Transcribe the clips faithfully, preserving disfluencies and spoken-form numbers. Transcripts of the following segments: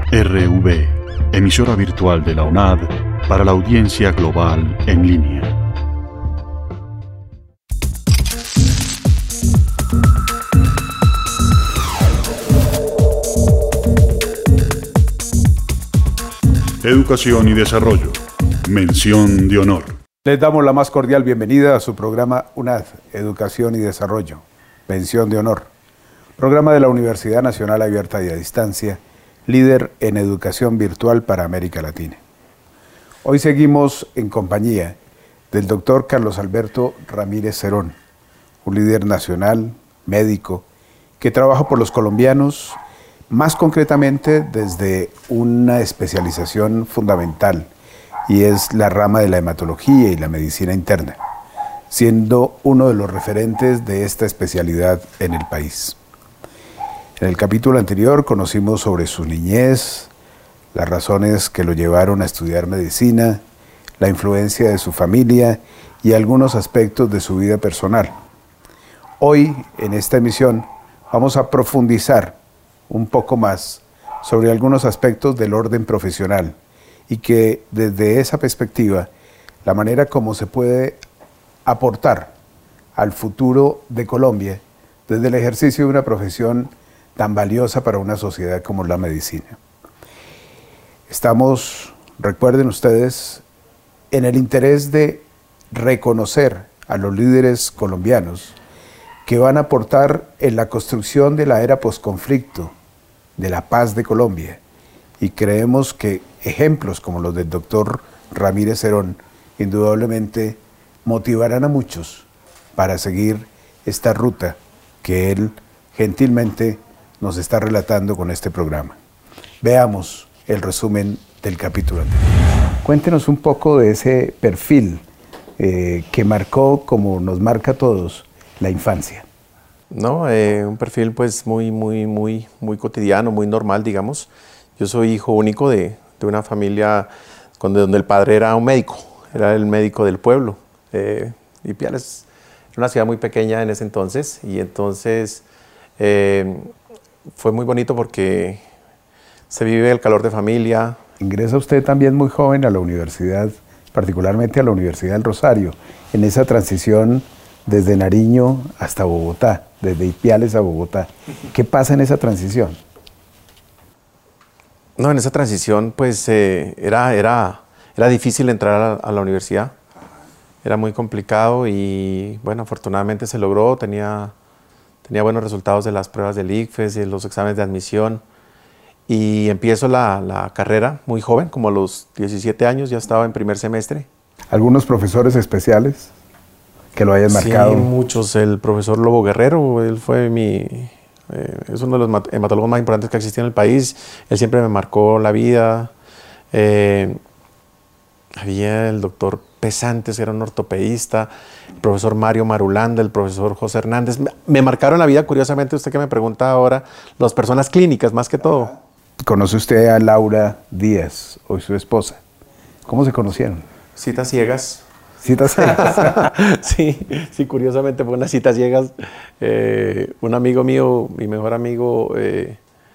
R V, emisora virtual de la U N A D para la audiencia global en línea. Educación y desarrollo. Mención de honor. Les damos la más cordial bienvenida a su programa U N A D, Educación y Desarrollo. Mención de honor. Programa de la Universidad Nacional Abierta y a Distancia, líder en educación virtual para América Latina. Hoy seguimos en compañía del doctor Carlos Alberto Ramírez Cerón, un líder nacional, médico, que trabaja por los colombianos, más concretamente desde una especialización fundamental, y es la rama de la hematología y la medicina interna, siendo uno de los referentes de esta especialidad en el país. En el capítulo anterior conocimos sobre su niñez, las razones que lo llevaron a estudiar medicina, la influencia de su familia y algunos aspectos de su vida personal. Hoy, en esta emisión, vamos a profundizar un poco más sobre algunos aspectos del orden profesional y que desde esa perspectiva, la manera como se puede aportar al futuro de Colombia desde el ejercicio de una profesión tan valiosa para una sociedad como la medicina. Estamos, recuerden ustedes, en el interés de reconocer a los líderes colombianos que van a aportar en la construcción de la era posconflicto, de la paz de Colombia, y creemos que ejemplos como los del doctor Ramírez Cerón indudablemente motivarán a muchos para seguir esta ruta que él gentilmente nos está relatando con este programa. Veamos el resumen del capítulo anterior. Cuéntenos un poco de ese perfil eh, que marcó, como nos marca a todos, la infancia. No, eh, un perfil pues muy, muy, muy, muy cotidiano, muy normal, digamos. Yo soy hijo único de, de una familia donde, donde el padre era un médico, era el médico del pueblo. Eh, Ipiales era una ciudad muy pequeña en ese entonces, y entonces eh, fue muy bonito porque se vive el calor de familia. Ingresa usted también muy joven a la universidad, particularmente a la Universidad del Rosario, en esa transición desde Nariño hasta Bogotá, desde Ipiales a Bogotá. ¿Qué pasa en esa transición? No, en esa transición pues eh, era, era, era difícil entrar a, a la universidad. Era muy complicado y bueno, afortunadamente se logró. Tenía, tenía buenos resultados de las pruebas del I C F E S y los exámenes de admisión. Y empiezo la, la carrera muy joven, como a los diecisiete años, ya estaba en primer semestre. ¿Algunos profesores especiales que lo hayan marcado? Sí, muchos. El profesor Lobo Guerrero, él fue mi... Eh, es uno de los hematólogos más importantes que existía en el país. Él siempre me marcó la vida. Eh, había el doctor Pesantes, que era un ortopedista, el profesor Mario Marulanda, el profesor José Hernández. Me, me marcaron la vida, curiosamente, usted que me pregunta ahora, las personas clínicas, más que todo. ¿Conoce usted a Laura Díaz, hoy su esposa? ¿Cómo se conocieron? Citas ciegas. ¿Citas ciegas? sí, sí, curiosamente fue unas citas ciegas. Eh, un amigo mío, mi mejor amigo, eh,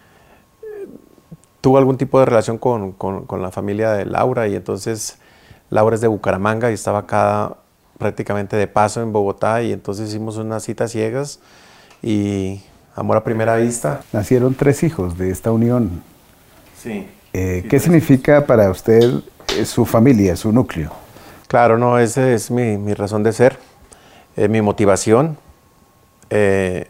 tuvo algún tipo de relación con, con, con la familia de Laura, y entonces Laura es de Bucaramanga y estaba acá prácticamente de paso en Bogotá, y entonces hicimos unas citas ciegas y amor a primera vista. Nacieron tres hijos de esta unión. Sí. Eh, sí ¿Qué significa para usted eh, su familia, su núcleo? Claro, no, esa es mi, mi razón de ser, eh, mi motivación, eh,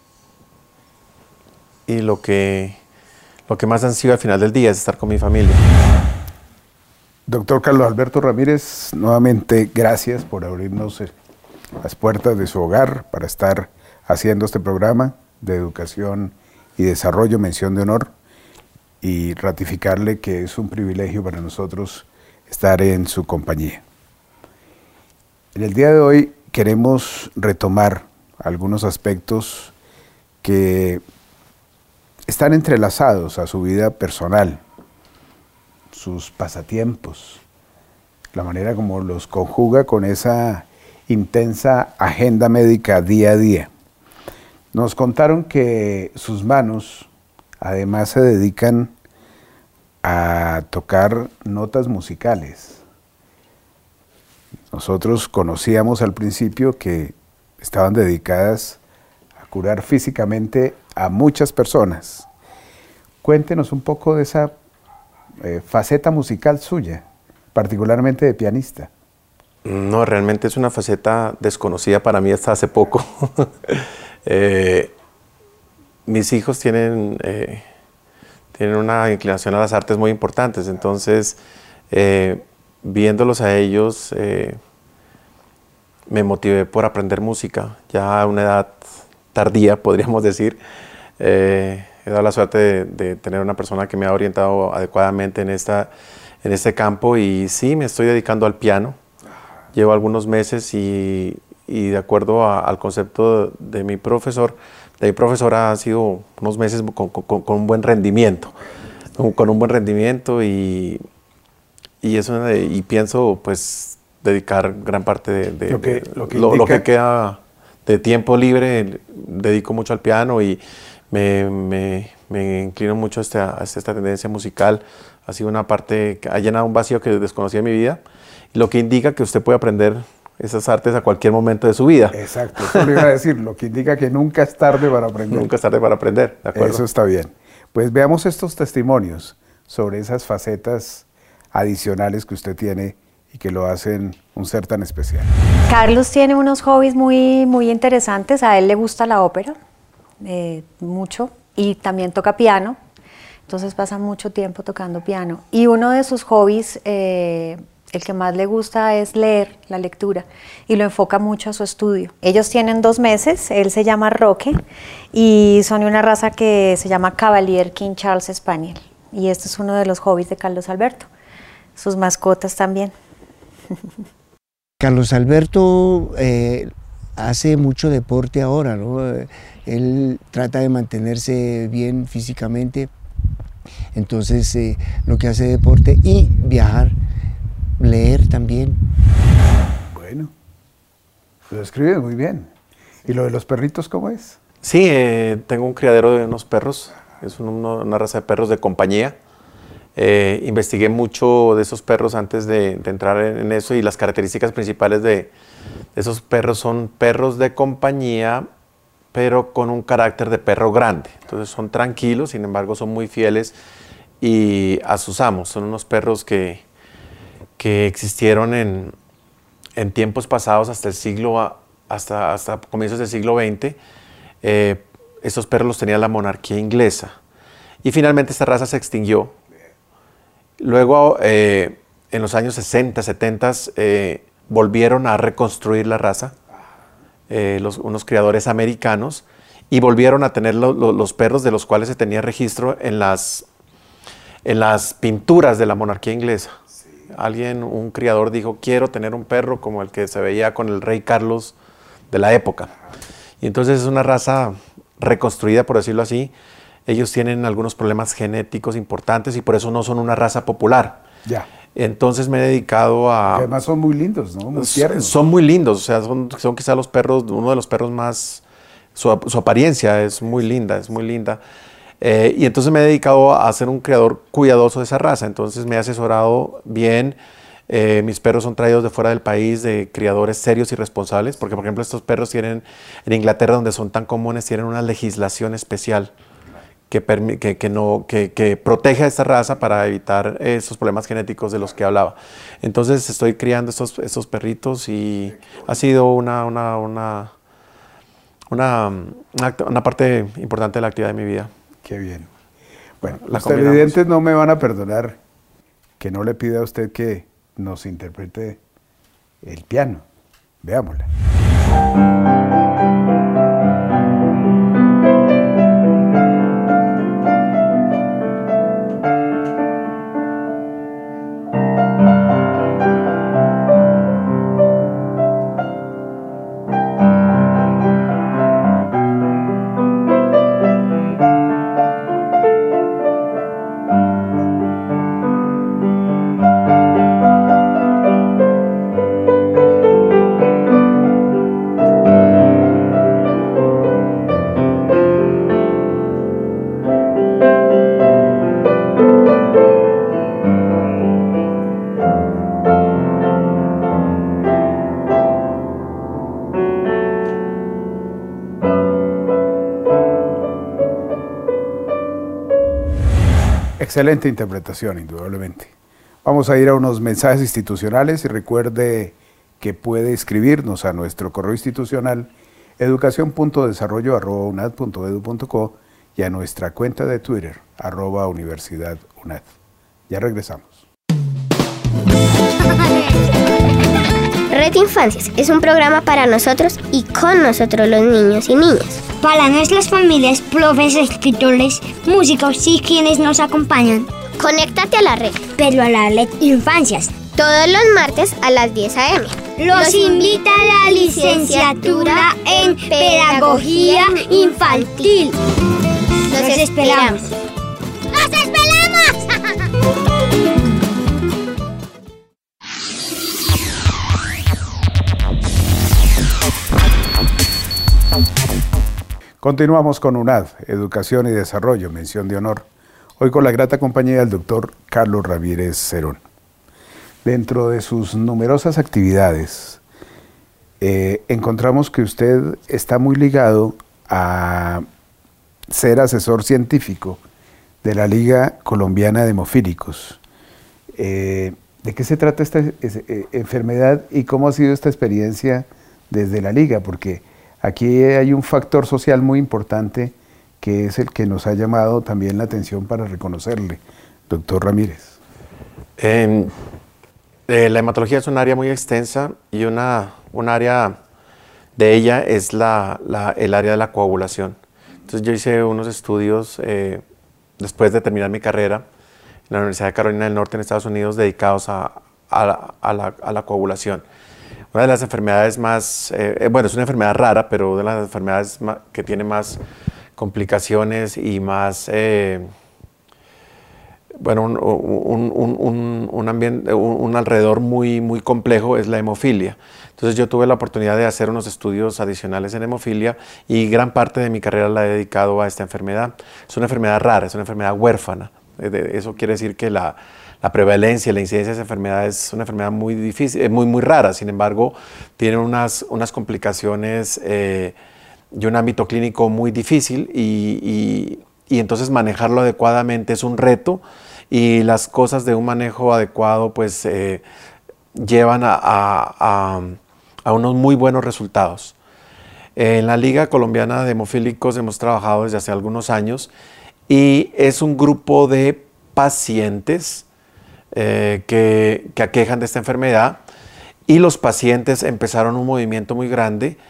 y lo que, lo que más ansío al final del día es estar con mi familia. Doctor Carlos Alberto Ramírez, nuevamente gracias por abrirnos las puertas de su hogar para estar haciendo este programa de educación y desarrollo, mención de honor, y ratificarle que es un privilegio para nosotros estar en su compañía. En el día de hoy queremos retomar algunos aspectos que están entrelazados a su vida personal, sus pasatiempos, la manera como los conjuga con esa intensa agenda médica día a día. Nos contaron que sus manos además se dedican a tocar notas musicales. Nosotros conocíamos al principio que estaban dedicadas a curar físicamente a muchas personas. Cuéntenos un poco de esa eh, faceta musical suya, particularmente de pianista. No, realmente es una faceta desconocida para mí hasta hace poco. eh, mis hijos tienen, eh, tienen una inclinación a las artes muy importantes, entonces eh, viéndolos a ellos eh, me motivé por aprender música, ya a una edad tardía, podríamos decir. Eh, he dado la suerte de, de tener una persona que me ha orientado adecuadamente en, esta, en este campo y sí, me estoy dedicando al piano. Llevo algunos meses y, y de acuerdo a, al concepto de, de mi profesor, de mi profesora ha sido unos meses con, con, con un buen rendimiento, con un buen rendimiento y, y, eso, y pienso pues dedicar gran parte de, de lo, que, lo, que lo, indica... lo que queda de tiempo libre, dedico mucho al piano y me, me, me inclino mucho a esta, a esta tendencia musical. Ha sido una parte que ha llenado un vacío que desconocía en mi vida. Lo que indica que usted puede aprender esas artes a cualquier momento de su vida. Exacto, eso le iba a decir, lo que indica que nunca es tarde para aprender. Nunca es tarde para aprender, ¿de acuerdo? Eso está bien. Pues veamos estos testimonios sobre esas facetas adicionales que usted tiene y que lo hacen un ser tan especial. Carlos tiene unos hobbies muy, muy interesantes. A él le gusta la ópera, eh, mucho, y también toca piano. Entonces pasa mucho tiempo tocando piano. Y uno de sus hobbies, eh, el que más le gusta es leer, la lectura, y lo enfoca mucho a su estudio. Ellos tienen dos meses, él se llama Roque, y son de una raza que se llama Cavalier King Charles Spaniel. Y este es uno de los hobbies de Carlos Alberto. Sus mascotas también. Carlos Alberto eh, hace mucho deporte ahora, ¿no? Él trata de mantenerse bien físicamente, entonces eh, lo que hace deporte y viajar. Leer también. Bueno, lo escribe muy bien. ¿Y lo de los perritos cómo es? Sí, eh, tengo un criadero de unos perros, es un, una raza de perros de compañía. Eh, investigué mucho de esos perros antes de, de entrar en, en eso y las características principales de, de esos perros son perros de compañía, pero con un carácter de perro grande. Entonces son tranquilos, sin embargo son muy fieles y a sus amos. Son unos perros que que existieron en, en tiempos pasados hasta el siglo, hasta, hasta comienzos del siglo veinte. Eh, estos perros los tenía la monarquía inglesa. Y finalmente esta raza se extinguió. Luego, eh, en los años sesenta, setenta, eh, volvieron a reconstruir la raza, eh, los, unos criadores americanos, y volvieron a tener lo, lo, los perros de los cuales se tenía registro en las, en las pinturas de la monarquía inglesa. Alguien, un criador dijo, quiero tener un perro como el que se veía con el rey Carlos de la época. Y entonces es una raza reconstruida, por decirlo así. Ellos tienen algunos problemas genéticos importantes y por eso no son una raza popular. Ya. Entonces me he dedicado a... Que además son muy lindos, ¿no? Muy tiernos. Son muy lindos, o sea, son, son quizá los perros, uno de los perros más... Su, su apariencia es muy linda, es muy linda. Eh, y entonces me he dedicado a ser un criador cuidadoso de esa raza, entonces me he asesorado bien. Eh, mis perros son traídos de fuera del país, de criadores serios y responsables, porque por ejemplo estos perros tienen, en Inglaterra donde son tan comunes, tienen una legislación especial que, que, que, no, que, que protege a esta raza para evitar esos problemas genéticos de los que hablaba. Entonces estoy criando estos, estos perritos y ha sido una, una, una, una, una, una parte importante de la actividad de mi vida. Qué bien. Bueno, La los combinamos. televidentes no me van a perdonar que no le pida a usted que nos interprete el piano. Veámosla. Excelente interpretación, indudablemente. Vamos a ir a unos mensajes institucionales y recuerde que puede escribirnos a nuestro correo institucional educación punto desarrollo arroba unad punto edu punto co y a nuestra cuenta de Twitter, arroba Universidad UNAD. Ya regresamos. Red Infancias es un programa para nosotros y con nosotros los niños y niñas. Para nuestras familias, profes, escritores, músicos y quienes nos acompañan. Conéctate a la red. Pero a la Red Infancias. Todos los martes a las diez a eme Los invita a la licenciatura en Pedagogía Infantil. Los esperamos. ¡Los esperamos! Continuamos con UNAD, Educación y Desarrollo, mención de honor. Hoy con la grata compañía del doctor Carlos Ramírez Cerón. Dentro de sus numerosas actividades, eh, encontramos que usted está muy ligado a ser asesor científico de la Liga Colombiana de Hemofílicos. Eh, ¿De qué se trata esta eh, enfermedad y cómo ha sido esta experiencia desde la Liga? Porque aquí hay un factor social muy importante que es el que nos ha llamado también la atención para reconocerle, doctor Ramírez. Eh, eh, la hematología es un área muy extensa y una, un área de ella es la, la, el área de la coagulación. Entonces yo hice unos estudios eh, después de terminar mi carrera en la Universidad de Carolina del Norte en Estados Unidos dedicados a, a, la, a, la, a la coagulación. Una de las enfermedades más, eh, bueno, es una enfermedad rara, pero una de las enfermedades más, que tiene más complicaciones y más, eh, bueno, un, un, un, un, un, ambiente, un, un alrededor muy, muy complejo es la hemofilia. Entonces yo tuve la oportunidad de hacer unos estudios adicionales en hemofilia y gran parte de mi carrera la he dedicado a esta enfermedad. Es una enfermedad rara, es una enfermedad huérfana. Eso quiere decir que la, la prevalencia, la incidencia de esa enfermedad es una enfermedad muy difícil, muy, muy rara. Sin embargo, tiene unas, unas complicaciones eh, y un ámbito clínico muy difícil y, y, y entonces manejarlo adecuadamente es un reto y las cosas de un manejo adecuado pues eh, llevan a, a, a, a unos muy buenos resultados. En la Liga Colombiana de Hemofílicos hemos trabajado desde hace algunos años y es un grupo de pacientes eh, que, que aquejan de esta enfermedad y los pacientes empezaron un movimiento muy grande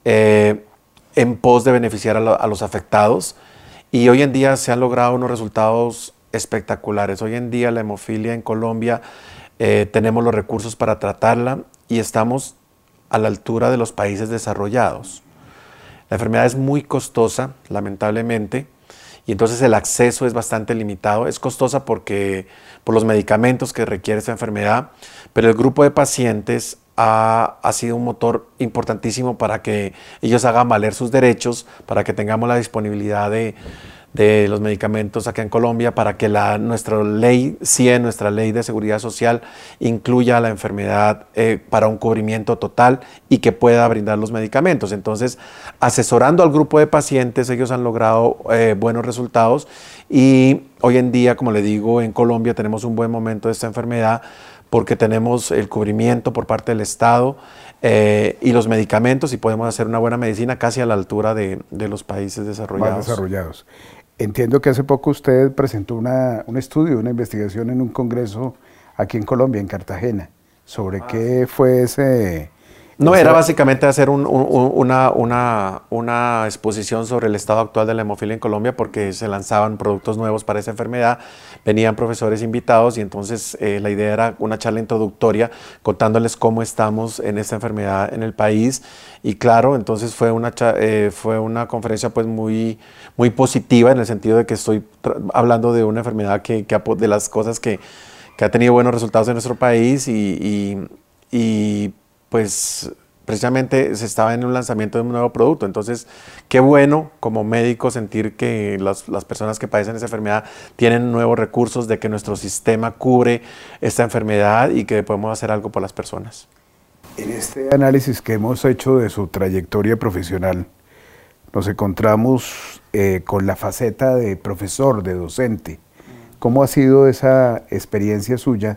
eh, en pos de beneficiar a, lo, a los afectados y hoy en día se han logrado unos resultados espectaculares. Hoy en día la hemofilia en Colombia eh, tenemos los recursos para tratarla y estamos a la altura de los países desarrollados. La enfermedad es muy costosa, lamentablemente, y entonces el acceso es bastante limitado. Es costosa porque, por los medicamentos que requiere esta enfermedad, pero el grupo de pacientes ha, ha sido un motor importantísimo para que ellos hagan valer sus derechos, para que tengamos la disponibilidad de, de los medicamentos acá en Colombia, para que la, nuestra ley cien, nuestra ley de seguridad social, incluya la enfermedad eh, para un cubrimiento total y que pueda brindar los medicamentos. Entonces, asesorando al grupo de pacientes, ellos han logrado eh, buenos resultados y hoy en día, como le digo, en Colombia tenemos un buen momento de esta enfermedad porque tenemos el cubrimiento por parte del Estado eh, y los medicamentos y podemos hacer una buena medicina casi a la altura de, de los países desarrollados. Más desarrollados. Entiendo que hace poco usted presentó una, un estudio, una investigación en un congreso aquí en Colombia, en Cartagena, sobre ah. qué fue ese... No, era básicamente hacer un, un, una, una, una exposición sobre el estado actual de la hemofilia en Colombia porque se lanzaban productos nuevos para esa enfermedad, venían profesores invitados y entonces eh, la idea era una charla introductoria contándoles cómo estamos en esta enfermedad en el país y claro, entonces fue una, eh, fue una conferencia pues muy, muy positiva en el sentido de que estoy hablando de una enfermedad que, que de las cosas que, que ha tenido buenos resultados en nuestro país y, y, y pues precisamente se estaba en un lanzamiento de un nuevo producto. Entonces, qué bueno como médico sentir que las, las personas que padecen esa enfermedad tienen nuevos recursos, de que nuestro sistema cubre esta enfermedad y que podemos hacer algo por las personas. En este análisis que hemos hecho de su trayectoria profesional, nos encontramos eh, con la faceta de profesor, de docente. ¿Cómo ha sido esa experiencia suya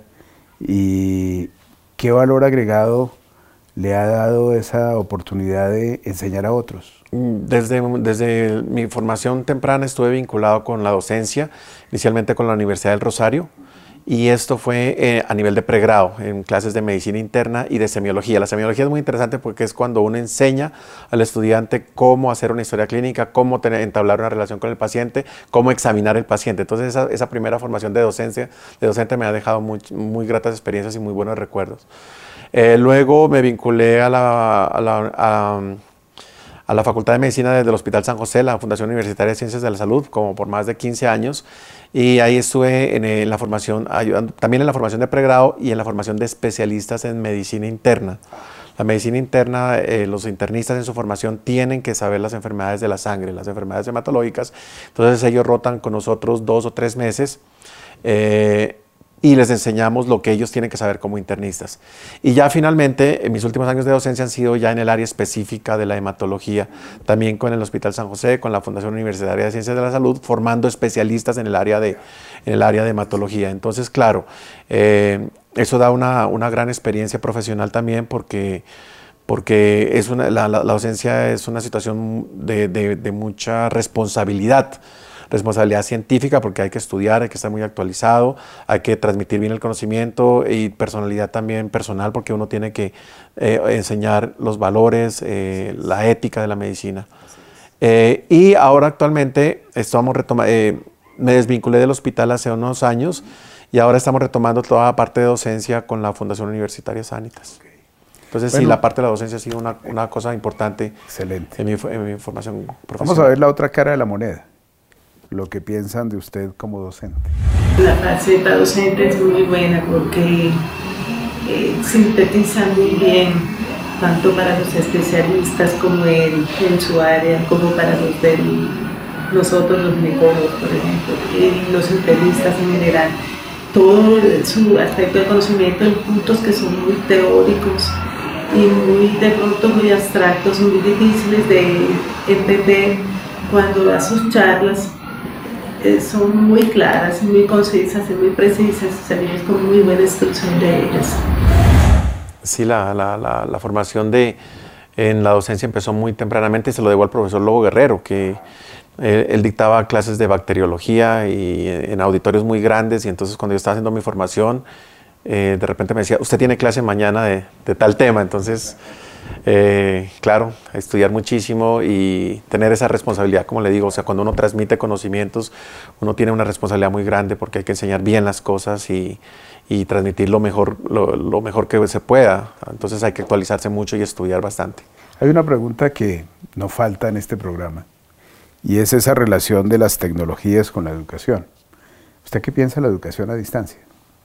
y qué valor agregado le ha dado esa oportunidad de enseñar a otros? Desde, desde mi formación temprana estuve vinculado con la docencia, inicialmente con la Universidad del Rosario, y esto fue eh, a nivel de pregrado, en clases de medicina interna y de semiología. La semiología es muy interesante porque es cuando uno enseña al estudiante cómo hacer una historia clínica, cómo tener, entablar una relación con el paciente, cómo examinar el paciente. Entonces esa, esa primera formación de docencia, de docente me ha dejado muy, muy gratas experiencias y muy buenos recuerdos. Eh, luego me vinculé a la... A la a, a la Facultad de Medicina desde el Hospital San José, la Fundación Universitaria de Ciencias de la Salud, como por más de quince años, y ahí estuve en, en la formación, ayudando, también en la formación de pregrado y en la formación de especialistas en medicina interna. La medicina interna, eh, los internistas en su formación tienen que saber las enfermedades de la sangre, las enfermedades hematológicas, entonces ellos rotan con nosotros dos o tres meses, eh, y les enseñamos lo que ellos tienen que saber como internistas. Y ya finalmente, en mis últimos años de docencia han sido ya en el área específica de la hematología, también con el Hospital San José, con la Fundación Universitaria de Ciencias de la Salud, formando especialistas en el área de, en el área de hematología. Entonces, claro, eh, eso da una, una gran experiencia profesional también porque, porque es una, la, la, la docencia es una situación de, de, de mucha responsabilidad. Responsabilidad científica porque hay que estudiar, hay que estar muy actualizado, hay que transmitir bien el conocimiento y personalidad también personal porque uno tiene que eh, enseñar los valores, eh, la ética de la medicina. Eh, y ahora actualmente estamos retoma eh, me desvinculé del hospital hace unos años y ahora estamos retomando toda la parte de docencia con la Fundación Universitaria Sanitas. Entonces bueno, sí, la parte de la docencia ha sido una, una cosa importante. Excelente. En mi, en mi formación profesional. Vamos a ver la otra cara de la moneda. Lo que piensan de usted como docente. La faceta docente es muy buena porque eh, sintetiza muy bien tanto para los especialistas como él en su área, como para los de nosotros los ginecólogos, por ejemplo, y los internistas en general. Todo su aspecto de conocimiento en puntos que son muy teóricos y muy de pronto muy abstractos, muy difíciles de entender. Cuando da sus charlas son muy claras, muy concisas y muy precisas, salimos con muy buena instrucción de ellas. Sí, la, la, la, la formación de, en la docencia empezó muy tempranamente y se lo debo al profesor Lobo Guerrero, que eh, él dictaba clases de bacteriología y en auditorios muy grandes y entonces cuando yo estaba haciendo mi formación, eh, de repente me decía, usted tiene clase mañana de, de tal tema, entonces... Eh, claro, estudiar muchísimo y tener esa responsabilidad, como le digo, o sea, cuando uno transmite conocimientos, uno tiene una responsabilidad muy grande porque hay que enseñar bien las cosas y, y transmitir lo mejor, lo, lo mejor que se pueda. Entonces hay que actualizarse mucho y estudiar bastante. Hay una pregunta que no falta en este programa y es esa relación de las tecnologías con la educación. ¿Usted qué piensa de la educación a distancia?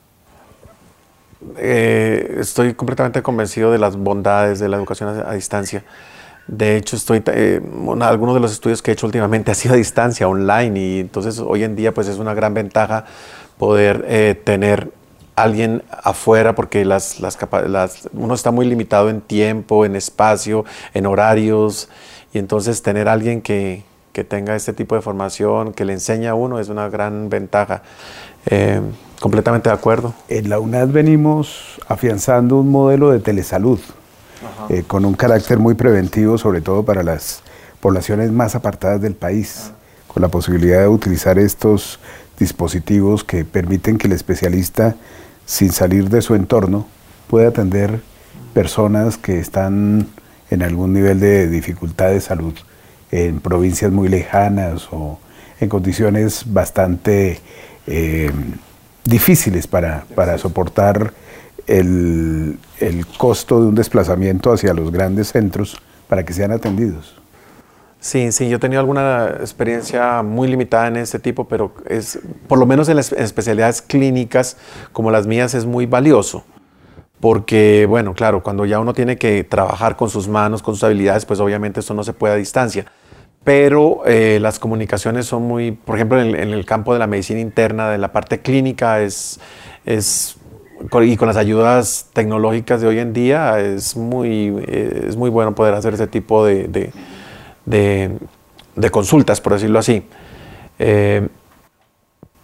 Eh, estoy completamente convencido de las bondades de la educación a, a distancia. De hecho, estoy, eh, una, algunos de los estudios que he hecho últimamente ha sido a distancia, online, y entonces hoy en día pues es una gran ventaja poder eh, tener alguien afuera porque las, las, las, uno está muy limitado en tiempo, en espacio, en horarios, y entonces tener alguien que, que tenga este tipo de formación, que le enseñe a uno, es una gran ventaja. Eh, completamente de acuerdo. En la UNAD venimos afianzando un modelo de telesalud eh, con un carácter muy preventivo, sobre todo para las poblaciones más apartadas del país, Ajá. con la posibilidad de utilizar estos dispositivos que permiten que el especialista, sin salir de su entorno, pueda atender personas que están en algún nivel de dificultad de salud, en provincias muy lejanas o en condiciones bastante eh, difíciles para, para soportar el, el costo de un desplazamiento hacia los grandes centros para que sean atendidos. Sí, sí, yo he tenido alguna experiencia muy limitada en este tipo, pero es, por lo menos en las especialidades clínicas como las mías es muy valioso. Porque, bueno, claro, cuando ya uno tiene que trabajar con sus manos, con sus habilidades, pues obviamente eso no se puede a distancia. Pero eh, las comunicaciones son muy, por ejemplo, en el, en el campo de la medicina interna, de la parte clínica, es, es, y con las ayudas tecnológicas de hoy en día, es muy, es muy bueno poder hacer ese tipo de, de, de, de consultas, por decirlo así. Eh,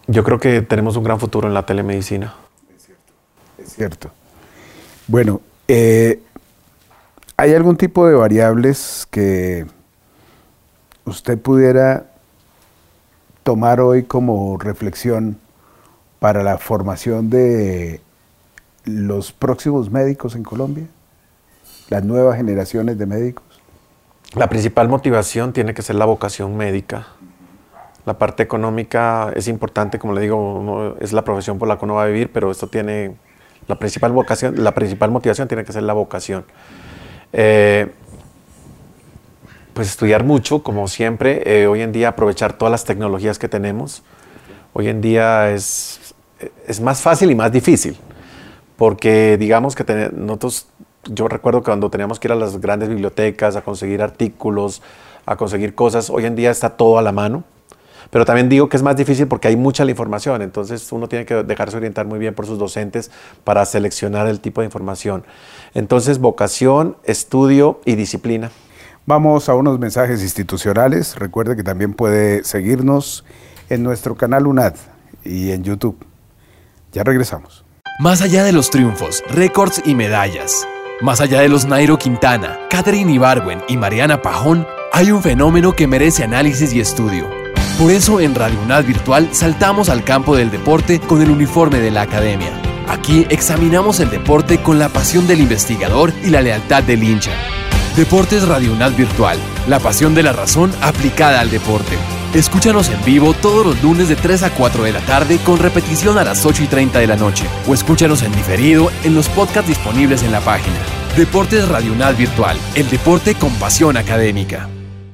yo creo que tenemos un gran futuro en la telemedicina. Es cierto, es cierto. Bueno, eh, ¿hay algún tipo de variables que usted pudiera tomar hoy como reflexión para la formación de los próximos médicos en Colombia? ¿Las nuevas generaciones de médicos? La principal motivación tiene que ser la vocación médica. La parte económica es importante, como le digo, no, es la profesión por la que uno va a vivir, pero esto tiene, la principal vocación, la principal motivación tiene que ser la vocación. Eh, pues estudiar mucho, como siempre, eh, hoy en día aprovechar todas las tecnologías que tenemos. Hoy en día es, es más fácil y más difícil, porque digamos que ten, nosotros, yo recuerdo que cuando teníamos que ir a las grandes bibliotecas a conseguir artículos, a conseguir cosas, hoy en día está todo a la mano. Pero también digo que es más difícil porque hay mucha la información, entonces uno tiene que dejarse orientar muy bien por sus docentes para seleccionar el tipo de información. Entonces, vocación, estudio y disciplina. Vamos a unos mensajes institucionales. Recuerde que también puede seguirnos en nuestro canal UNAD y en YouTube. Ya regresamos. Más allá de los triunfos, récords y medallas, más allá de los Nairo Quintana, Katherine Ibargüen y Mariana Pajón, hay un fenómeno que merece análisis y estudio. Por eso en Radio UNAD Virtual saltamos al campo del deporte con el uniforme de la academia. Aquí examinamos el deporte con la pasión del investigador y la lealtad del hincha. Deportes Radio UNAD Virtual, la pasión de la razón aplicada al deporte. Escúchanos en vivo todos los lunes de tres a cuatro de la tarde con repetición a las ocho y treinta de la noche. O escúchanos en diferido en los podcasts disponibles en la página. Deportes Radio UNAD Virtual, el deporte con pasión académica.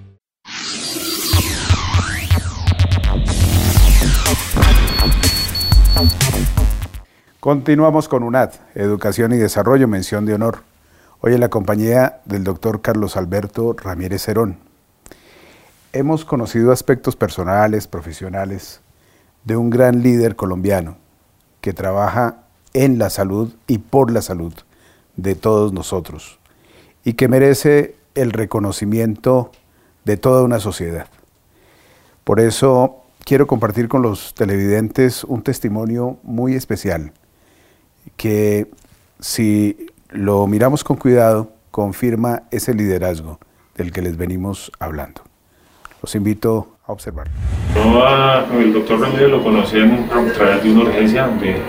Continuamos con UNAD, Educación y Desarrollo, mención de honor. Hoy en la compañía del doctor Carlos Alberto Ramírez Cerón. Hemos conocido aspectos personales, profesionales, de un gran líder colombiano que trabaja en la salud y por la salud de todos nosotros y que merece el reconocimiento de toda una sociedad. Por eso quiero compartir con los televidentes un testimonio muy especial que, si lo miramos con cuidado, confirma ese liderazgo del que les venimos hablando. Los invito a observar. Yo a el doctor Ramírez lo conocí en, a través de una urgencia donde eh,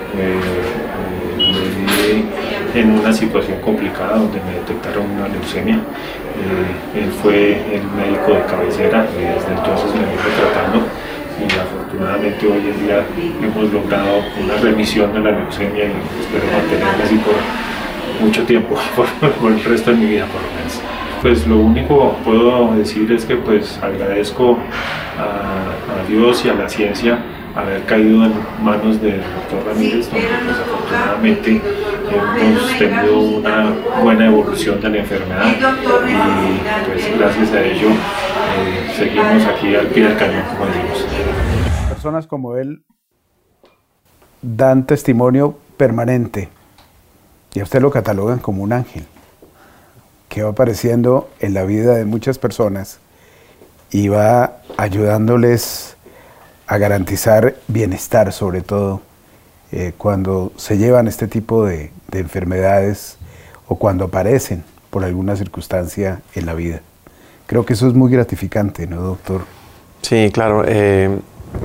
eh, me vi en una situación complicada donde me detectaron una leucemia. Eh, él fue el médico de cabecera y desde entonces me vino tratando. Y afortunadamente hoy en día hemos logrado una remisión de la leucemia y espero mantenerla así por mucho tiempo, por, por el resto de mi vida por lo menos. Pues lo único que puedo decir es que pues agradezco a, a Dios y a la ciencia haber caído en manos del doctor Ramírez, donde pues afortunadamente hemos tenido una buena evolución de la enfermedad y pues gracias a ello eh, seguimos aquí al pie del cañón, como decimos. Personas como él dan testimonio permanente y a usted lo catalogan como un ángel que va apareciendo en la vida de muchas personas y va ayudándoles a garantizar bienestar, sobre todo eh, cuando se llevan este tipo de, de enfermedades o cuando aparecen por alguna circunstancia en la vida. Creo que eso es muy gratificante, ¿no, doctor? Sí, claro. Eh,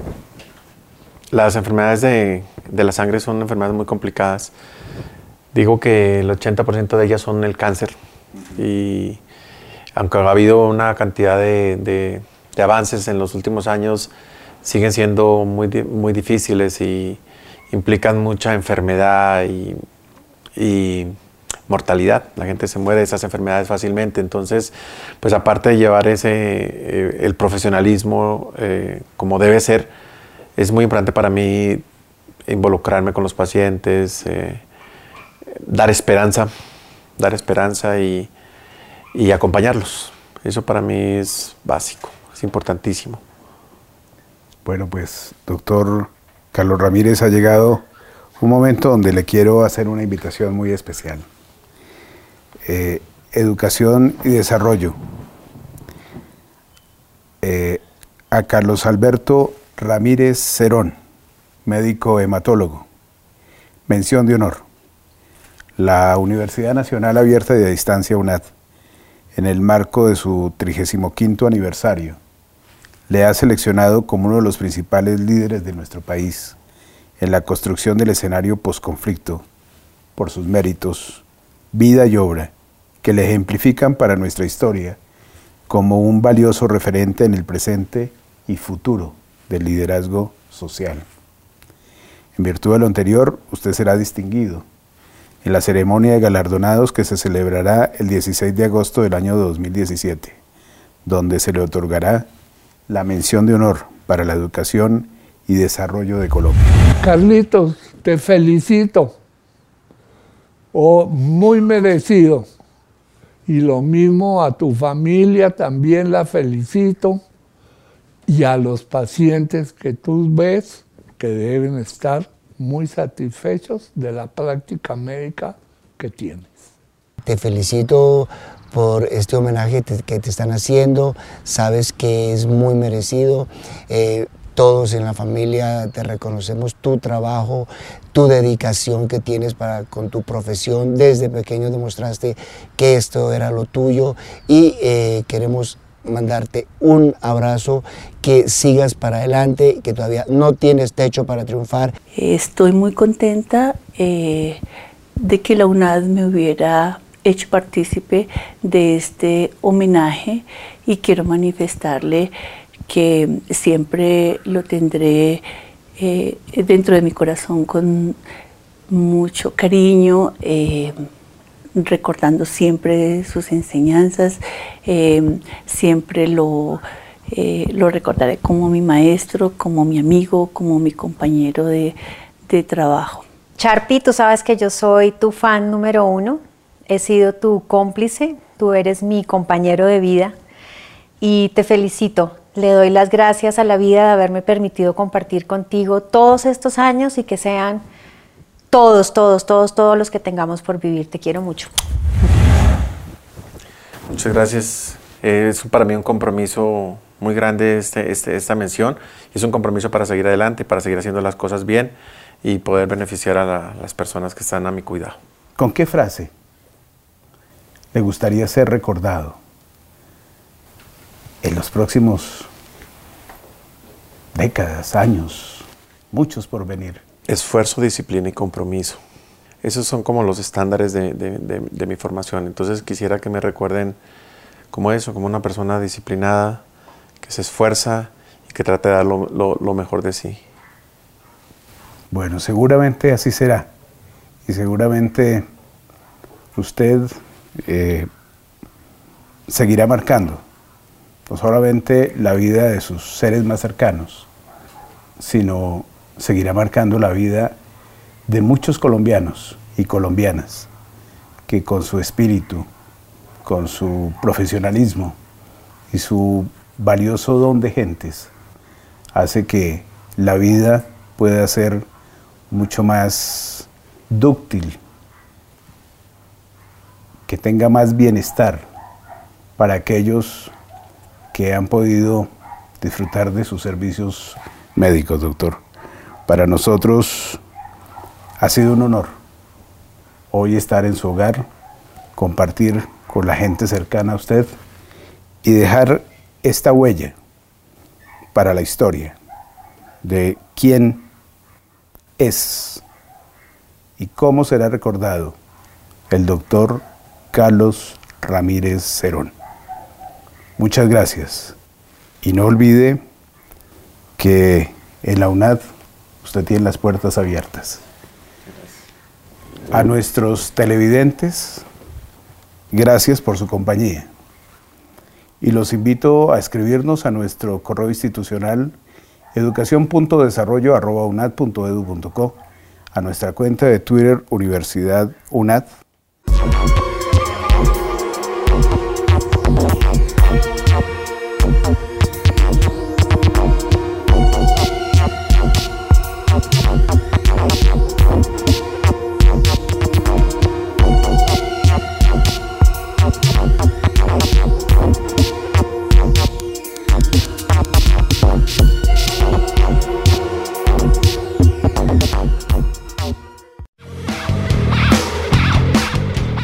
las enfermedades de, de la sangre son enfermedades muy complicadas. Digo que el ochenta por ciento de ellas son el cáncer. Y aunque ha habido una cantidad de, de, de avances en los últimos años, siguen siendo muy, muy difíciles y implican mucha enfermedad y, y mortalidad. La gente se muere de esas enfermedades fácilmente. Entonces, pues aparte de llevar ese, eh, el profesionalismo eh, como debe ser, es muy importante para mí involucrarme con los pacientes, eh, dar esperanza, dar esperanza y, y acompañarlos. Eso para mí es básico, es importantísimo. Bueno, pues, doctor Carlos Ramírez, ha llegado un momento donde le quiero hacer una invitación muy especial. Eh, educación y desarrollo. Eh, a Carlos Alberto Ramírez Cerón, médico hematólogo. Mención de honor. La Universidad Nacional Abierta y a Distancia UNAD, en el marco de su trigésimo quinto aniversario, le ha seleccionado como uno de los principales líderes de nuestro país en la construcción del escenario posconflicto por sus méritos, vida y obra, que le ejemplifican para nuestra historia como un valioso referente en el presente y futuro del liderazgo social. En virtud de lo anterior, usted será distinguido en la ceremonia de galardonados que se celebrará el dieciséis de agosto del año dos mil diecisiete, donde se le otorgará la mención de honor para la educación y desarrollo de Colombia. Carlitos, te felicito. Oh, muy merecido. Y lo mismo a tu familia, también la felicito. Y a los pacientes que tú ves, que deben estar muy satisfechos de la práctica médica que tienes. Te felicito por este homenaje te, que te están haciendo, sabes que es muy merecido. Eh, todos en la familia te reconocemos tu trabajo, tu dedicación que tienes para, con tu profesión. Desde pequeño demostraste que esto era lo tuyo y eh, queremos mandarte un abrazo, que sigas para adelante, que todavía no tienes techo para triunfar. Estoy muy contenta eh, de que la UNAD me hubiera hecho partícipe de este homenaje y quiero manifestarle que siempre lo tendré eh, dentro de mi corazón con mucho cariño, eh, recordando siempre sus enseñanzas, eh, siempre lo, eh, lo recordaré como mi maestro, como mi amigo, como mi compañero de, de trabajo. Charpy, tú sabes que yo soy tu fan número uno, he sido tu cómplice, tú eres mi compañero de vida y te felicito. Le doy las gracias a la vida de haberme permitido compartir contigo todos estos años y que sean todos, todos, todos, todos los que tengamos por vivir. Te quiero mucho. Muchas gracias. Eh, es para mí un compromiso muy grande este, este, esta mención. Es un compromiso para seguir adelante, para seguir haciendo las cosas bien y poder beneficiar a la, las personas que están a mi cuidado. ¿Con qué frase le gustaría ser recordado en los próximos décadas, años, muchos por venir? Esfuerzo, disciplina y compromiso. Esos son como los estándares de, de, de, de mi formación. Entonces quisiera que me recuerden como eso, como una persona disciplinada, que se esfuerza y que trata de dar lo, lo, lo mejor de sí. Bueno, seguramente así será. Y seguramente usted eh, seguirá marcando no solamente la vida de sus seres más cercanos, sino seguirá marcando la vida de muchos colombianos y colombianas que con su espíritu, con su profesionalismo y su valioso don de gentes hace que la vida pueda ser mucho más dúctil, que tenga más bienestar para aquellos que han podido disfrutar de sus servicios médicos, doctor. Para nosotros ha sido un honor hoy estar en su hogar, compartir con la gente cercana a usted y dejar esta huella para la historia de quién es y cómo será recordado el doctor Carlos Ramírez Cerón. Muchas gracias y no olvide que en la UNAD usted tiene las puertas abiertas. A nuestros televidentes, gracias por su compañía. Y los invito a escribirnos a nuestro correo institucional educación punto desarrollo arroba unad punto edu punto co, a nuestra cuenta de Twitter Universidad UNAD.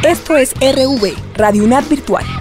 Esto es R V, Radio UNAD Virtual.